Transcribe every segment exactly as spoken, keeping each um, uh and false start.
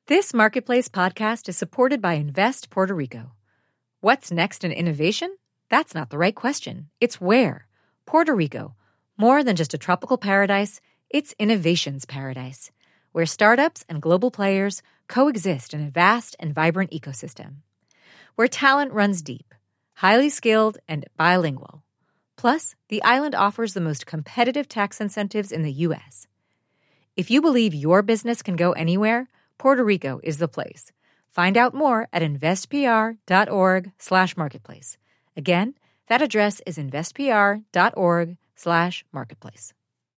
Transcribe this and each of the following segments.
This Marketplace podcast is supported by Invest Puerto Rico. What's next in innovation? That's not the right question. It's where. Puerto Rico. More than just a tropical paradise, it's innovation's paradise, where startups and global players coexist in a vast and vibrant ecosystem. Where talent runs deep, highly skilled, and bilingual. Plus, the island offers the most competitive tax incentives in the U S. If you believe your business can go anywhere, Puerto Rico is the place. Find out more at investpr.org slash marketplace. Again, that address is investpr.org slash marketplace.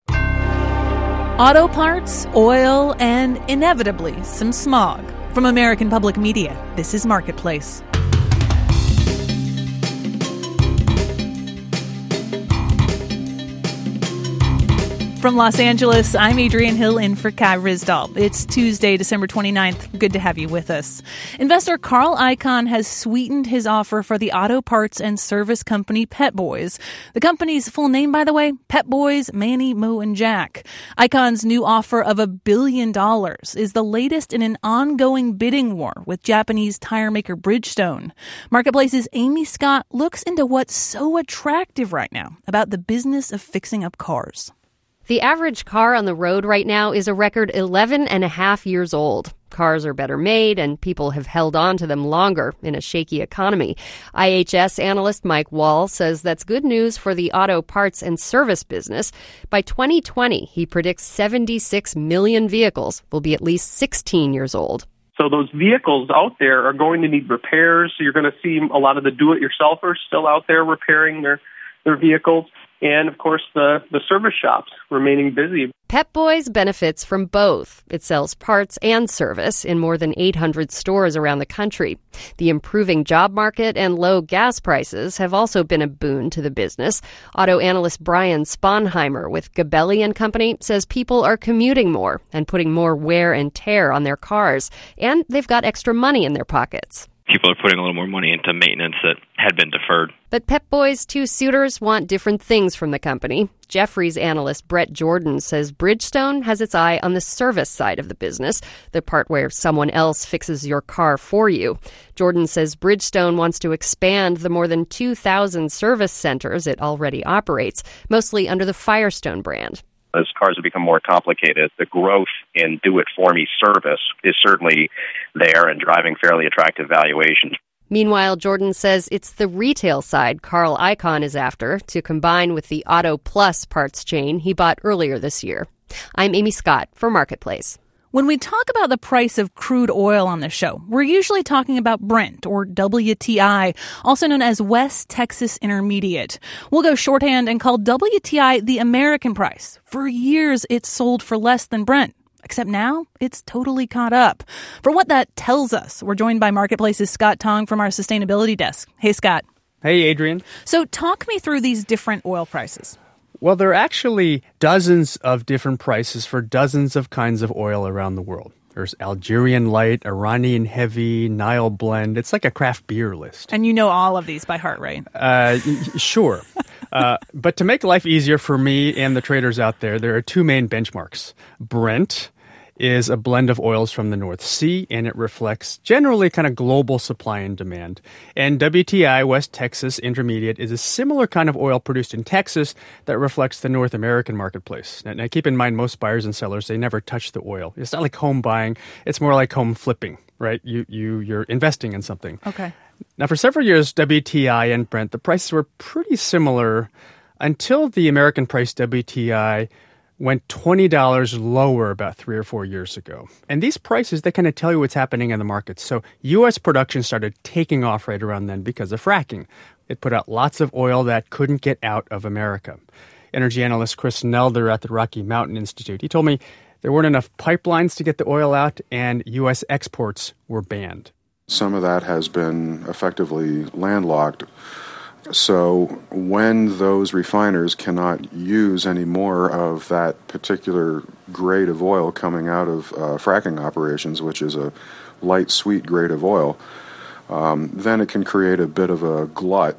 Auto parts, oil, and inevitably some smog. From American Public Media, this is Marketplace. From Los Angeles, I'm Adrienne Hill in for Kai Ryssdal. It's Tuesday, December twenty-ninth. Good to have you with us. Investor Carl Icahn has sweetened his offer for the auto parts and service company Pep Boys. The company's full name, by the way, Pep Boys, Manny, Mo, and Jack. Icahn's new offer of a billion dollars is the latest in an ongoing bidding war with Japanese tire maker Bridgestone. Marketplace's Amy Scott looks into what's so attractive right now about the business of fixing up cars. The average car on the road right now is a record eleven and a half years old. Cars are better made, and people have held on to them longer in a shaky economy. I H S analyst Mike Wall says that's good news for the auto parts and service business. By twenty twenty, he predicts seventy-six million vehicles will be at least sixteen years old. So those vehicles out there are going to need repairs. So you're going to see a lot of the do-it-yourselfers still out there repairing their, their vehicles. And, of course, the, the service shops remaining busy. Pep Boys benefits from both. It sells parts and service in more than eight hundred stores around the country. The improving job market and low gas prices have also been a boon to the business. Auto analyst Brian Sponheimer with Gabelli and Company says people are commuting more and putting more wear and tear on their cars. And they've got extra money in their pockets. People are putting a little more money into maintenance that had been deferred. But Pep Boys' two suitors want different things from the company. Jefferies analyst Brett Jordan says Bridgestone has its eye on the service side of the business, the part where someone else fixes your car for you. Jordan says Bridgestone wants to expand the more than two thousand service centers it already operates, mostly under the Firestone brand. As cars have become more complicated, the growth in do-it-for-me service is certainly there and driving fairly attractive valuations. Meanwhile, Jordan says it's the retail side Carl Icahn is after to combine with the Auto Plus parts chain he bought earlier this year. I'm Amy Scott for Marketplace. When we talk about the price of crude oil on the show, we're usually talking about Brent, or W T I, also known as West Texas Intermediate. We'll go shorthand and call W T I the American price. For years, it's sold for less than Brent. Except now, it's totally caught up. For what that tells us, we're joined by Marketplace's Scott Tong from our sustainability desk. Hey, Scott. Hey, Adrienne. So talk me through these different oil prices. Well, there are actually dozens of different prices for dozens of kinds of oil around the world. There's Algerian light, Iranian heavy, Nile blend. It's like a craft beer list. And you know all of these by heart, right? Uh, sure. uh, but to make life easier for me and the traders out there, there are two main benchmarks. Brent is a blend of oils from the North Sea, and it reflects generally kind of global supply and demand. And W T I, West Texas Intermediate, is a similar kind of oil produced in Texas that reflects the North American marketplace. Now, now keep in mind, most buyers and sellers, they never touch the oil. It's not like home buying. It's more like home flipping, right? You, you, you're investing in something. Okay. Now, for several years, W T I and Brent, the prices were pretty similar until the American price W T I went twenty dollars lower about three or four years ago. And these prices, they kind of tell you what's happening in the market. So U S production started taking off right around then because of fracking. It put out lots of oil that couldn't get out of America. Energy analyst Chris Nelder at the Rocky Mountain Institute, he told me there weren't enough pipelines to get the oil out, and U S exports were banned. Some of that has been effectively landlocked. So when those refiners cannot use any more of that particular grade of oil coming out of uh, fracking operations, which is a light, sweet grade of oil, um, then it can create a bit of a glut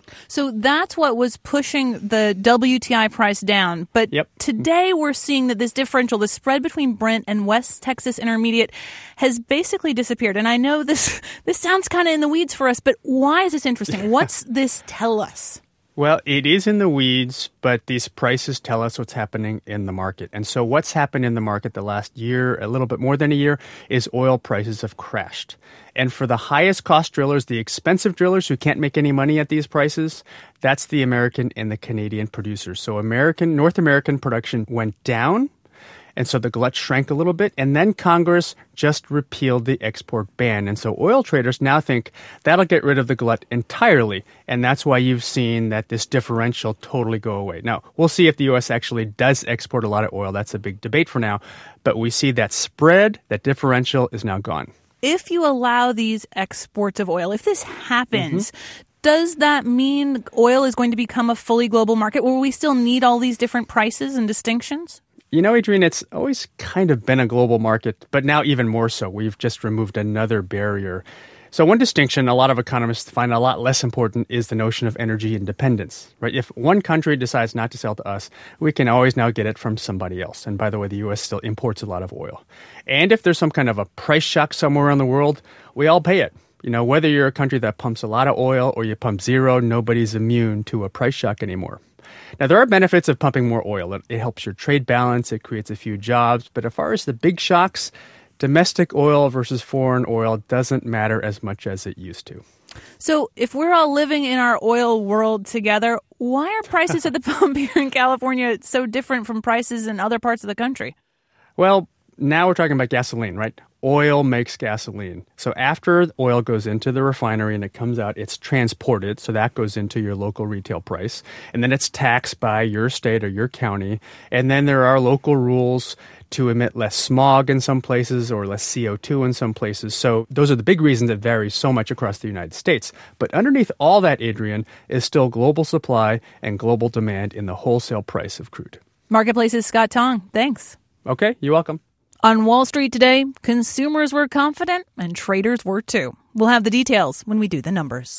So that's what was pushing the W T I price down. But yep. today we're seeing that this differential, the spread between Brent and West Texas Intermediate, has basically disappeared. And I know this this sounds kind of in the weeds for us, but why is this interesting? What's this tell us? Well, it is in the weeds, but these prices tell us what's happening in the market. And so what's happened in the market the last year, a little bit more than a year, is oil prices have crashed. And for the highest cost drillers, the expensive drillers who can't make any money at these prices, that's the American and the Canadian producers. So American, North American production went down. And so the glut shrank a little bit, and then Congress just repealed the export ban. And so oil traders now think that'll get rid of the glut entirely, and that's why you've seen that this differential totally go away. Now, we'll see if the U S actually does export a lot of oil. That's a big debate for now. But we see that spread, that differential is now gone. If you allow these exports of oil, if this happens, mm-hmm. does that mean oil is going to become a fully global market? Will we still need all these different prices and distinctions? You know, Adrienne, it's always kind of been a global market, but now even more so. We've just removed another barrier. So one distinction a lot of economists find a lot less important is the notion of energy independence, right? If one country decides not to sell to us, we can always now get it from somebody else. And by the way, the U S still imports a lot of oil. And if there's some kind of a price shock somewhere around the world, we all pay it. You know, whether you're a country that pumps a lot of oil or you pump zero, nobody's immune to a price shock anymore. Now, there are benefits of pumping more oil. It, it helps your trade balance. It creates a few jobs. But as far as the big shocks, domestic oil versus foreign oil doesn't matter as much as it used to. So if we're all living in our oil world together, why are prices at the pump here in California so different from prices in other parts of the country? Well, now we're talking about gasoline, right? Oil makes gasoline. So after oil goes into the refinery and it comes out, it's transported. So that goes into your local retail price. And then it's taxed by your state or your county. And then there are local rules to emit less smog in some places or less C O two in some places. So those are the big reasons it varies so much across the United States. But underneath all that, Adrienne, is still global supply and global demand in the wholesale price of crude. Marketplace's Scott Tong. Thanks. Okay, you're welcome. On Wall Street today, consumers were confident and traders were too. We'll have the details when we do the numbers.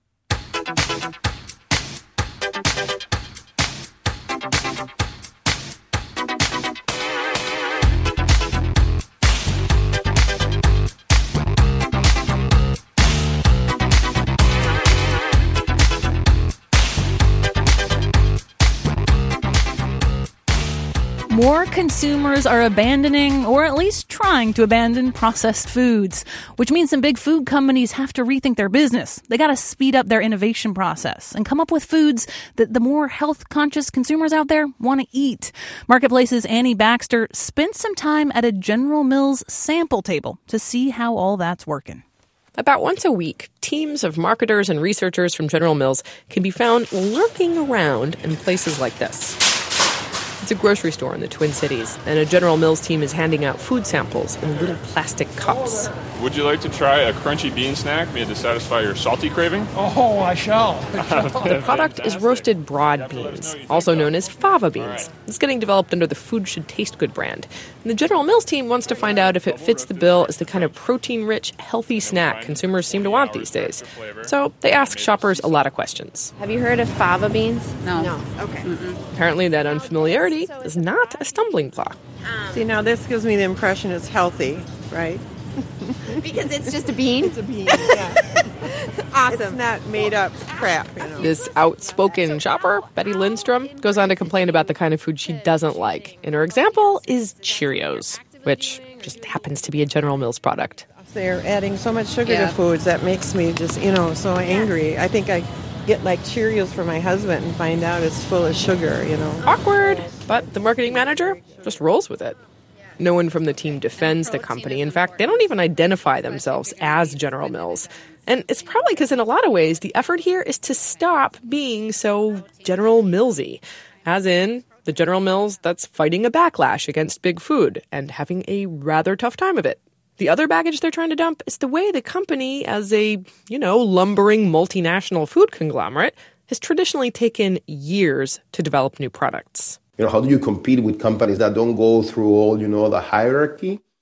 More consumers are abandoning, or at least trying to abandon, processed foods, which means some big food companies have to rethink their business. They got to speed up their innovation process and come up with foods that the more health-conscious consumers out there want to eat. Marketplace's Annie Baxter spent some time at a General Mills sample table to see how all that's working. About once a week, teams of marketers and researchers from General Mills can be found lurking around in places like this. It's a grocery store in the Twin Cities, and a General Mills team is handing out food samples in little plastic cups. Would you like to try a crunchy bean snack made to satisfy your salty craving? Oh, I shall. The product is roasted broad beans, also known as fava beans. It's getting developed under the Food Should Taste Good brand. And the General Mills team wants to find out if it fits the bill as the kind of protein-rich, healthy snack consumers seem to want these days. So they ask shoppers a lot of questions. Have you heard of fava beans? No. No. Okay. Mm-mm. Apparently that unfamiliarity is not a stumbling block. See, now this gives me the impression it's healthy, right? Because it's just a bean? It's a bean, yeah. Awesome. It's not made up crap, you know. This outspoken shopper, Betty Lindstrom, goes on to complain about the kind of food she doesn't like. And her example is Cheerios, which just happens to be a General Mills product. They're adding so much sugar Yeah. to foods that makes me just, you know, so angry. I think I get like Cheerios for my husband and find out it's full of sugar, you know. Awkward, but the marketing manager just rolls with it. No one from the team defends the company. In fact, they don't even identify themselves as General Mills. And it's probably because in a lot of ways, the effort here is to stop being so General Millsy. As in, the General Mills that's fighting a backlash against big food and having a rather tough time of it. The other baggage they're trying to dump is the way the company, as a, you know, lumbering multinational food conglomerate, has traditionally taken years to develop new products. You know, how do you compete with companies that don't go through all, you know, the hierarchy?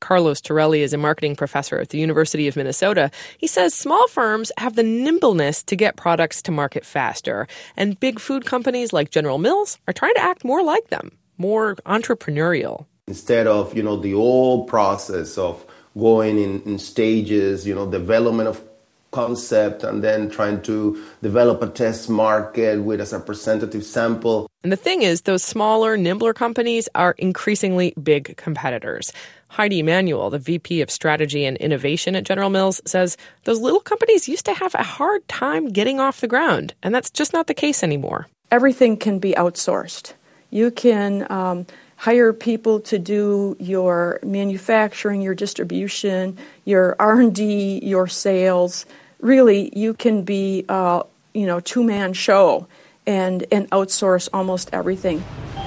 Carlos Torelli is a marketing professor at the University of Minnesota. He says small firms have the nimbleness to get products to market faster, and big food companies like General Mills are trying to act more like them, more entrepreneurial. Instead of, you know, the old process of going in, in stages, you know, development of concept and then trying to develop a test market with a representative sample. And the thing is, those smaller, nimbler companies are increasingly big competitors. Heidi Emanuel, the V P of Strategy and Innovation at General Mills, says those little companies used to have a hard time getting off the ground, and that's just not the case anymore. Everything can be outsourced. You can um, hire people to do your manufacturing, your distribution, your R and D, your sales. Really, you can be, uh, you know, two-man show and, and outsource almost everything.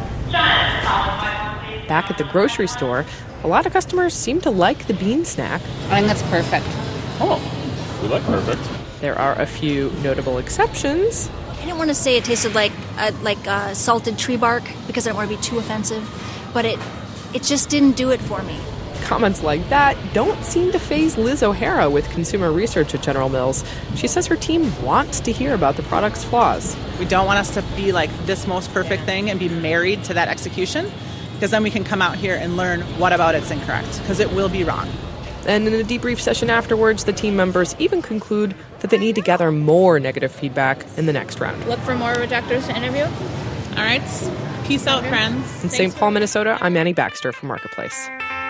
Back at the grocery store, a lot of customers seem to like the bean snack. I think that's perfect. Oh, we like perfect. There are a few notable exceptions. I didn't want to say it tasted like uh, like uh, salted tree bark because I don't want to be too offensive, but it it just didn't do it for me. Comments like that don't seem to faze Liz O'Hara with consumer research at General Mills. She says her team wants to hear about the product's flaws. We don't want us to be like this most perfect thing and be married to that execution, because then we can come out here and learn what about it's incorrect, because it will be wrong. And in a debrief session afterwards, the team members even conclude that they need to gather more negative feedback in the next round. Look for more rejectors to interview. All right. Peace out, friends. In Saint Paul, Minnesota, I'm Annie Baxter for Marketplace.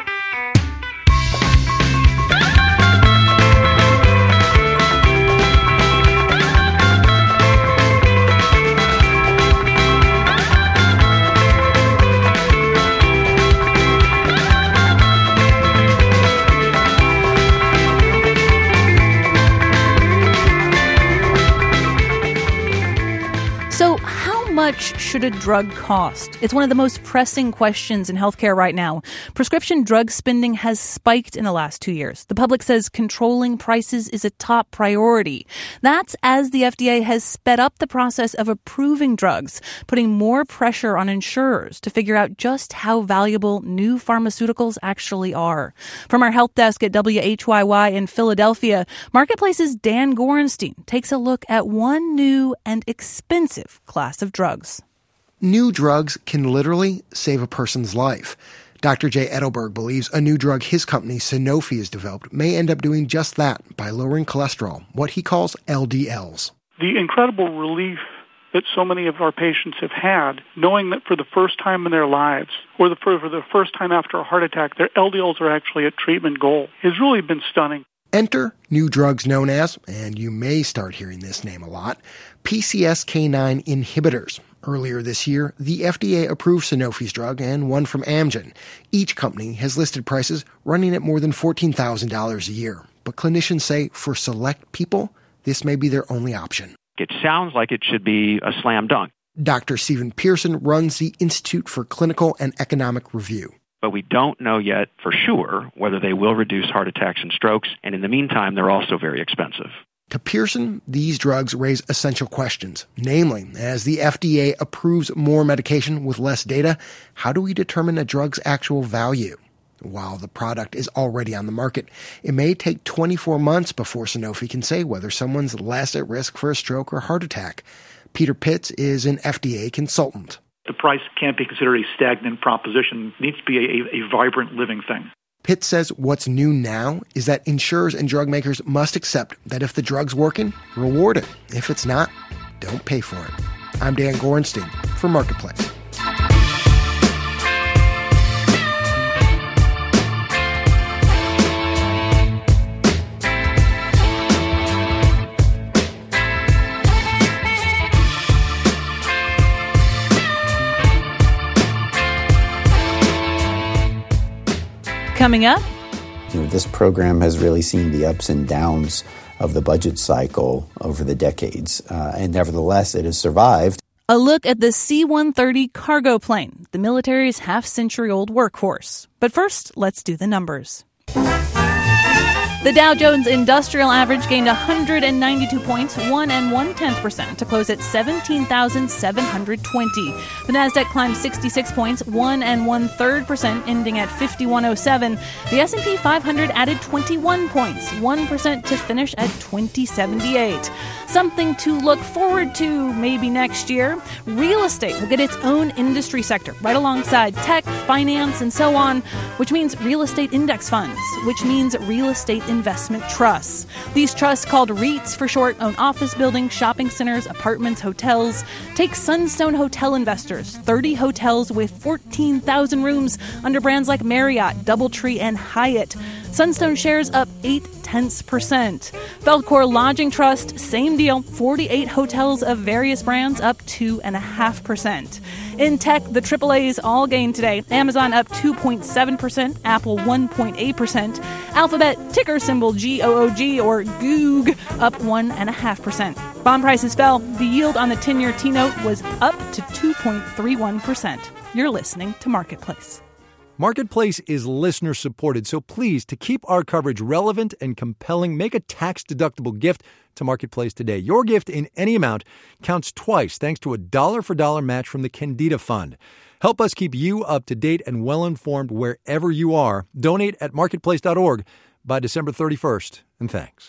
How much should a drug cost? It's one of the most pressing questions in healthcare right now. Prescription drug spending has spiked in the last two years. The public says controlling prices is a top priority. That's as the F D A has sped up the process of approving drugs, putting more pressure on insurers to figure out just how valuable new pharmaceuticals actually are. From our health desk at W H Y Y in Philadelphia, Marketplace's Dan Gorenstein takes a look at one new and expensive class of drugs. New drugs can literally save a person's life. Doctor Jay Edelberg believes a new drug his company, Sanofi, has developed may end up doing just that by lowering cholesterol, what he calls L D Ls. The incredible relief that so many of our patients have had, knowing that for the first time in their lives, or the, for, for the first time after a heart attack, their L D Ls are actually at treatment goal, has really been stunning. Enter new drugs known as, and you may start hearing this name a lot, P C S K nine inhibitors. Earlier this year, the F D A approved Sanofi's drug and one from Amgen. Each company has listed prices running at more than fourteen thousand dollars a year. But clinicians say for select people, this may be their only option. It sounds like it should be a slam dunk. Doctor Stephen Pearson runs the Institute for Clinical and Economic Review. But we don't know yet for sure whether they will reduce heart attacks and strokes, and in the meantime, they're also very expensive. To Pearson, these drugs raise essential questions. Namely, as the F D A approves more medication with less data, how do we determine a drug's actual value? While the product is already on the market, it may take twenty-four months before Sanofi can say whether someone's less at risk for a stroke or heart attack. Peter Pitts is an F D A consultant. The price can't be considered a stagnant proposition. It needs to be a, a vibrant, living thing. Pitt says what's new now is that insurers and drug makers must accept that if the drug's working, reward it. If it's not, don't pay for it. I'm Dan Gorenstein for Marketplace. Coming up, you know, this program has really seen the ups and downs of the budget cycle over the decades, uh, and nevertheless, it has survived. A look at the C one thirty cargo plane, the military's half-century-old workhorse. But first, let's do the numbers. The Dow Jones Industrial Average gained one hundred ninety-two points, one and one-tenth percent, to close at seventeen thousand seven hundred twenty. The Nasdaq climbed sixty-six points, one and one-third percent, ending at fifty-one oh seven. The S and P five hundred added twenty-one points, one percent, to finish at twenty seventy-eight. Something to look forward to maybe next year. Real estate will get its own industry sector right alongside tech, finance, and so on, which means real estate index funds, which means real estate investment trusts. These trusts, called REITs for short, own office buildings, shopping centers, apartments, hotels. Take Sunstone Hotel Investors, thirty hotels with fourteen thousand rooms under brands like Marriott, DoubleTree, and Hyatt. Sunstone shares up eight tenths percent. Feldcor Lodging Trust, same deal, forty-eight hotels of various brands, up two point five percent. In tech, the triple A's all gained today. Amazon up two point seven percent, Apple one point eight percent, Alphabet, ticker symbol G O O G, or Goog, up one point five percent. Bond prices fell. The yield on the ten-year T-note was up to two point three one percent. You're listening to Marketplace. Marketplace is listener-supported, so please, to keep our coverage relevant and compelling, make a tax-deductible gift to Marketplace today. Your gift in any amount counts twice thanks to a dollar-for-dollar match from the Candida Fund. Help us keep you up to date and well-informed wherever you are. Donate at marketplace dot org by December thirty-first, and thanks.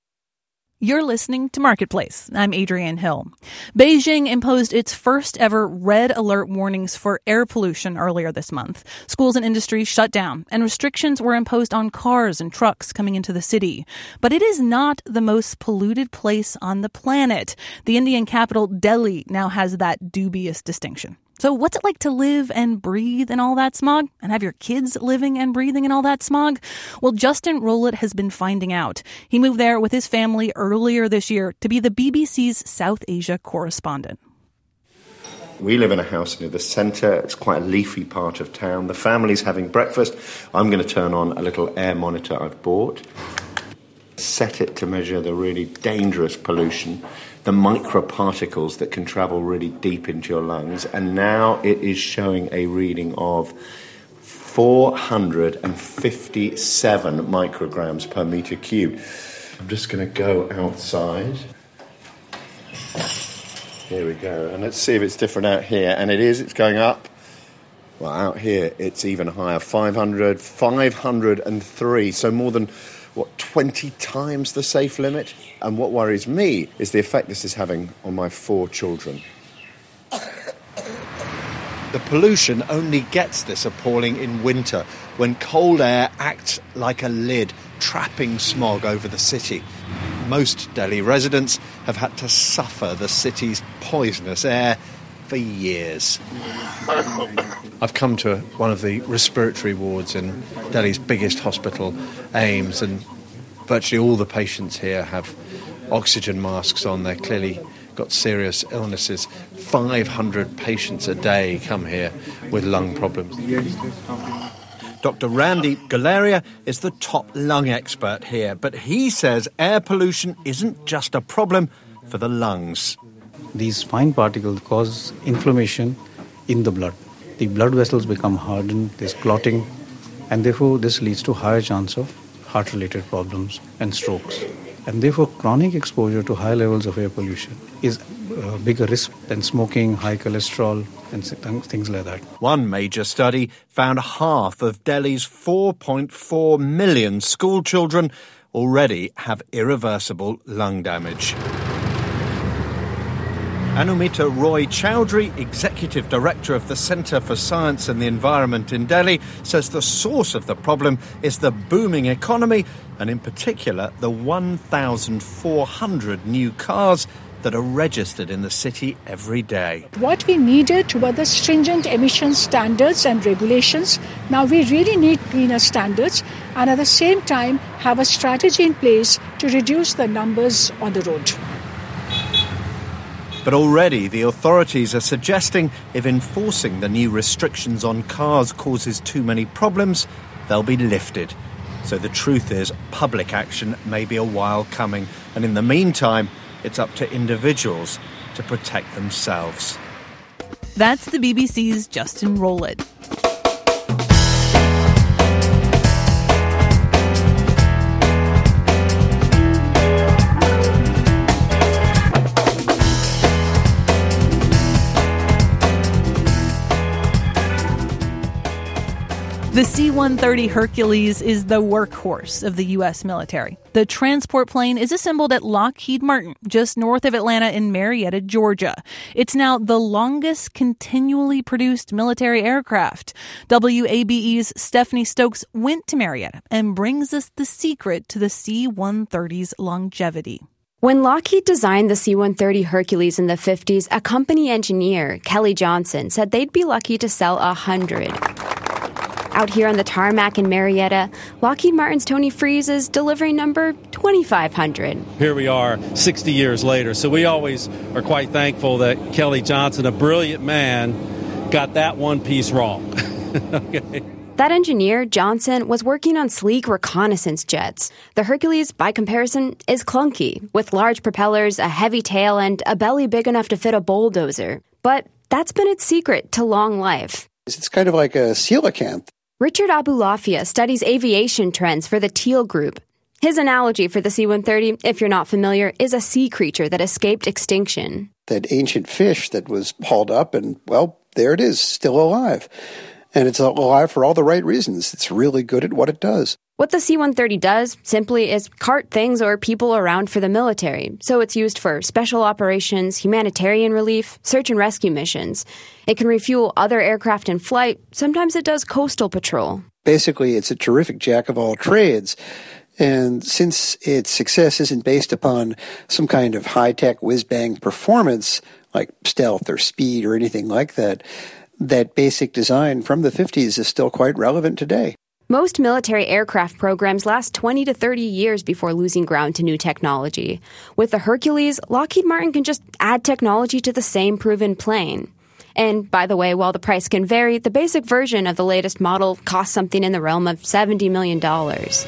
You're listening to Marketplace. I'm Adrienne Hill. Beijing imposed its first ever red alert warnings for air pollution earlier this month. Schools and industries shut down, and restrictions were imposed on cars and trucks coming into the city. But it is not the most polluted place on the planet. The Indian capital, Delhi, now has that dubious distinction. So what's it like to live and breathe in all that smog? And have your kids living and breathing in all that smog? Well, Justin Rowlett has been finding out. He moved there with his family earlier this year to be the B B C's South Asia correspondent. We live in a house near the centre. It's quite a leafy part of town. The family's having breakfast. I'm going to turn on a little air monitor I've bought. Set it to measure the really dangerous pollution, the microparticles that can travel really deep into your lungs, and now it is showing a reading of four hundred fifty-seven micrograms per metre cubed. I'm just going to go outside. Here we go, and let's see if it's different out here, and it is, it's going up. Well, out here it's even higher, five hundred, five hundred three, so more than what, twenty times the safe limit? And what worries me is the effect this is having on my four children. The pollution only gets this appalling in winter, when cold air acts like a lid, trapping smog over the city. Most Delhi residents have had to suffer the city's poisonous air for years. I've come to one of the respiratory wards in Delhi's biggest hospital, AIIMS, and virtually all the patients here have oxygen masks on. They're clearly got serious illnesses. five hundred patients a day come here with lung problems. Doctor Randy Galaria is the top lung expert here, but he says air pollution isn't just a problem for the lungs. These fine particles cause inflammation in the blood. The blood vessels become hardened, there's clotting, and therefore this leads to higher chance of heart-related problems and strokes. And therefore chronic exposure to high levels of air pollution is a bigger risk than smoking, high cholesterol, and things like that. One major study found half of Delhi's four point four million school children already have irreversible lung damage. Anumita Roy Chowdhury, Executive Director of the Centre for Science and the Environment in Delhi, says the source of the problem is the booming economy, and in particular the one thousand four hundred new cars that are registered in the city every day. What we needed were the stringent emission standards and regulations. Now we really need greener standards, and at the same time have a strategy in place to reduce the numbers on the road. But already the authorities are suggesting if enforcing the new restrictions on cars causes too many problems, they'll be lifted. So the truth is, public action may be a while coming, and in the meantime, it's up to individuals to protect themselves. That's the B B C's Justin Rowlett. The C one thirty Hercules is the workhorse of the U S military. The transport plane is assembled at Lockheed Martin, just north of Atlanta in Marietta, Georgia. It's now the longest continually produced military aircraft. W A B E's Stephanie Stokes went to Marietta and brings us the secret to the C one thirty's longevity. When Lockheed designed the C one thirty Hercules in the fifties, a company engineer, Kelly Johnson, said they'd be lucky to sell a hundred. Out here on the tarmac in Marietta, Lockheed Martin's Tony Freeze is delivering number twenty-five hundred. Here we are sixty years later, so we always are quite thankful that Kelly Johnson, a brilliant man, got that one piece wrong. Okay. That engineer, Johnson, was working on sleek reconnaissance jets. The Hercules, by comparison, is clunky, with large propellers, a heavy tail, and a belly big enough to fit a bulldozer. But that's been its secret to long life. It's kind of like a coelacanth. Richard Abulafia studies aviation trends for the Teal Group. His analogy for the C one thirty, if you're not familiar, is a sea creature that escaped extinction. That ancient fish that was hauled up and, well, there it is, still alive. And it's alive for all the right reasons. It's really good at what it does. What the C one thirty does, simply, is cart things or people around for the military. So it's used for special operations, humanitarian relief, search and rescue missions. It can refuel other aircraft in flight. Sometimes it does coastal patrol. Basically, it's a terrific jack of all trades. And since its success isn't based upon some kind of high-tech whiz-bang performance, like stealth or speed or anything like that, that basic design from the fifties is still quite relevant today. Most military aircraft programs last twenty to thirty years before losing ground to new technology. With the Hercules, Lockheed Martin can just add technology to the same proven plane. And by the way, while the price can vary, the basic version of the latest model costs something in the realm of seventy million dollars.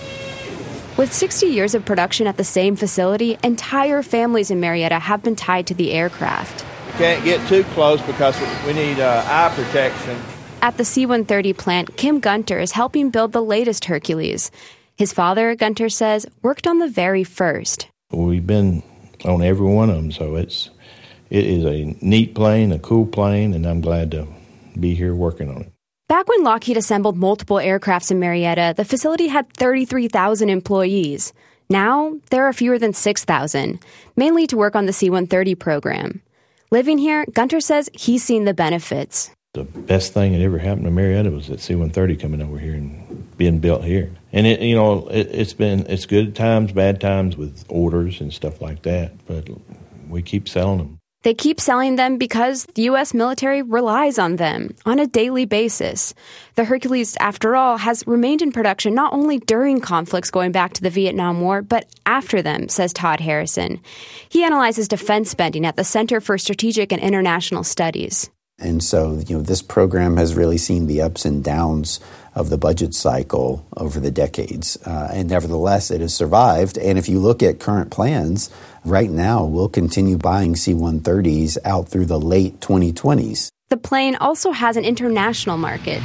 With sixty years of production at the same facility, entire families in Marietta have been tied to the aircraft. You can't get too close because we need uh, eye protection. At the C one thirty plant, Kim Gunter is helping build the latest Hercules. His father, Gunter says, worked on the very first. We've been on every one of them, so it's it is a neat plane, a cool plane, and I'm glad to be here working on it. Back when Lockheed assembled multiple aircrafts in Marietta, the facility had thirty-three thousand employees. Now, there are fewer than six thousand, mainly to work on the C one thirty program. Living here, Gunter says he's seen the benefits. The best thing that ever happened to Marietta was that C one thirty coming over here and being built here. And, it, you know, it, it's been it's good times, bad times with orders and stuff like that, but we keep selling them. They keep selling them because the U S military relies on them on a daily basis. The Hercules, after all, has remained in production not only during conflicts going back to the Vietnam War, but after them, says Todd Harrison. He analyzes defense spending at the Center for Strategic and International Studies. And so, you know, this program has really seen the ups and downs of the budget cycle over the decades. Uh, and nevertheless, it has survived. And if you look at current plans, right now, we'll continue buying C one thirties out through the late twenty twenties. The plane also has an international market.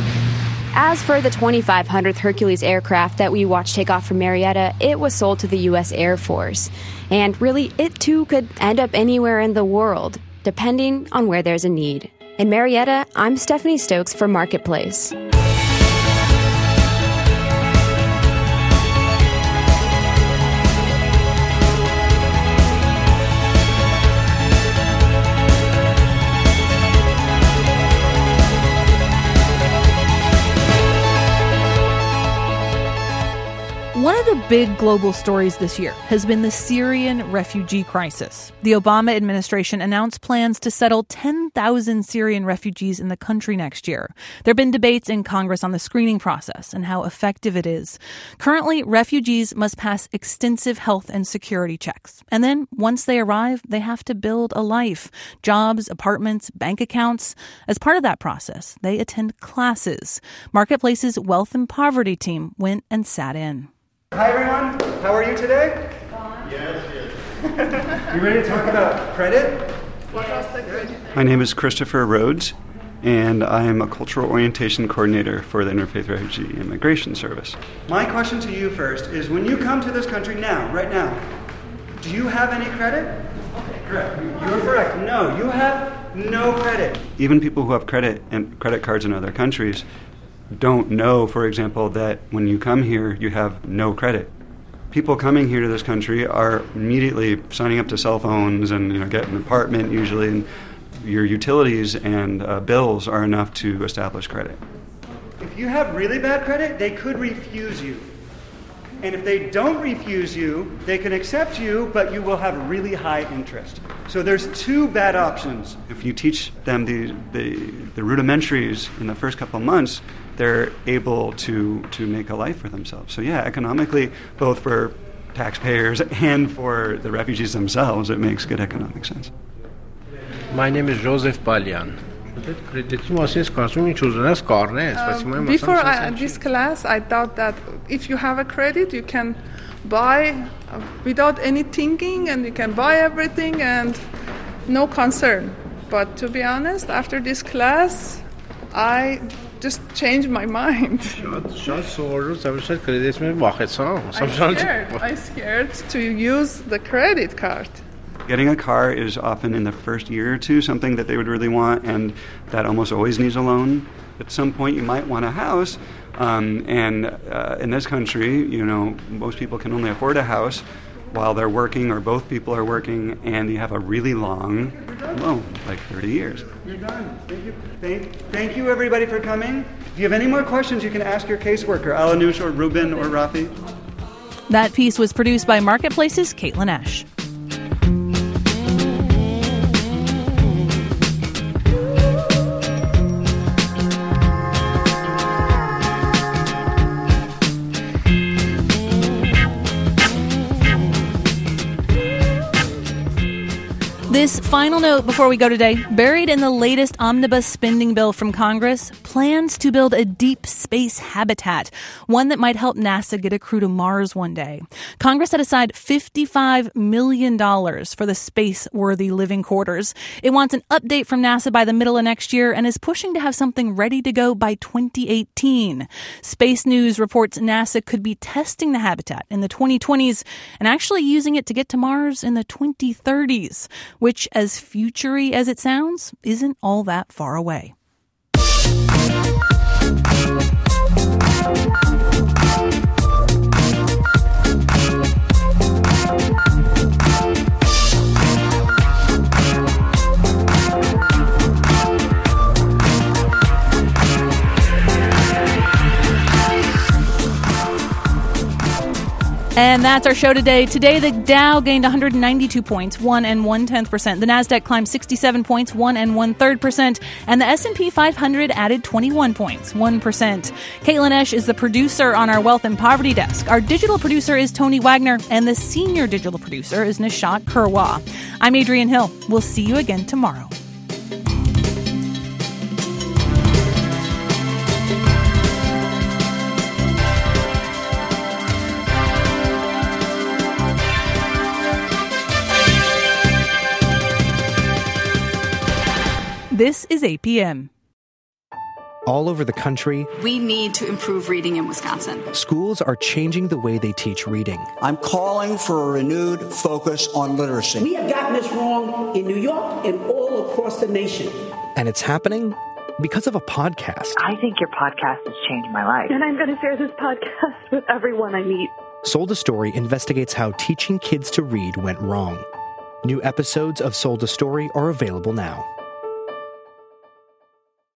As for the twenty-five hundredth Hercules aircraft that we watched take off from Marietta, it was sold to the U S Air Force. And really, it too could end up anywhere in the world, depending on where there's a need. In Marietta, I'm Stephanie Stokes for Marketplace. One of the big global stories this year has been the Syrian refugee crisis. The Obama administration announced plans to settle ten thousand Syrian refugees in the country next year. There have been debates in Congress on the screening process and how effective it is. Currently, refugees must pass extensive health and security checks. And then, once they arrive, they have to build a life, jobs, apartments, bank accounts. As part of that process, they attend classes. Marketplace's Wealth and Poverty team went and sat in. Hi, everyone. How are you today? Yes, yes. You ready to talk about credit? My name is Christopher Rhodes, and I am a cultural orientation coordinator for the Interfaith Refugee Immigration Service. My question to you first is, when you come to this country now, right now, do you have any credit? Okay, correct. You are correct. No, you have no credit. Even people who have credit and credit cards in other countries don't know, for example, that when you come here, you have no credit. People coming here to this country are immediately signing up to cell phones and, you know, get an apartment usually, and your utilities and uh, bills are enough to establish credit. If you have really bad credit, they could refuse you. And if they don't refuse you, they can accept you, but you will have really high interest. So there's two bad options. If you teach them the, the, the rudimentaries in the first couple of months, they're able to, to make a life for themselves. So yeah, economically, both for taxpayers and for the refugees themselves, it makes good economic sense. My name is Joseph Balian. Um, before I, this class, I thought that if you have a credit, you can buy uh, without any thinking, and you can buy everything and no concern. But to be honest, after this class, I just changed my mind. I'm scared. I'm scared to use the credit card. Getting a car is often in the first year or two something that they would really want, and that almost always needs a loan. At some point, you might want a house, um, and uh, in this country, you know, most people can only afford a house while they're working, or both people are working, and you have a really long loan, like thirty years. You're done. Thank you. Thank, thank you, everybody, for coming. If you have any more questions, you can ask your caseworker, Alanush or Ruben or Rafi. That piece was produced by Marketplace's Caitlin Esch. This final note before we go today, buried in the latest omnibus spending bill from Congress, plans to build a deep space habitat, one that might help NASA get a crew to Mars one day. Congress set aside fifty-five million dollars for the space-worthy living quarters. It wants an update from NASA by the middle of next year and is pushing to have something ready to go by twenty eighteen. Space News reports NASA could be testing the habitat in the twenty twenties and actually using it to get to Mars in the twenty thirties, which, as future-y as it sounds, isn't all that far away. And that's our show today. Today, the Dow gained one hundred ninety-two points, one and one tenth percent. The Nasdaq climbed sixty-seven points, one and one third percent, and the S and P five hundred added twenty-one points, one percent. Caitlin Esch is the producer on our Wealth and Poverty desk. Our digital producer is Tony Wagner, and the senior digital producer is Nishat Kurwa. I'm Adrienne Hill. We'll see you again tomorrow. This is A P M. All over the country, we need to improve reading in Wisconsin. Schools are changing the way they teach reading. I'm calling for a renewed focus on literacy. We have gotten this wrong in New York and all across the nation. And it's happening because of a podcast. I think your podcast has changed my life. And I'm going to share this podcast with everyone I meet. Sold a Story investigates how teaching kids to read went wrong. New episodes of Sold a Story are available now.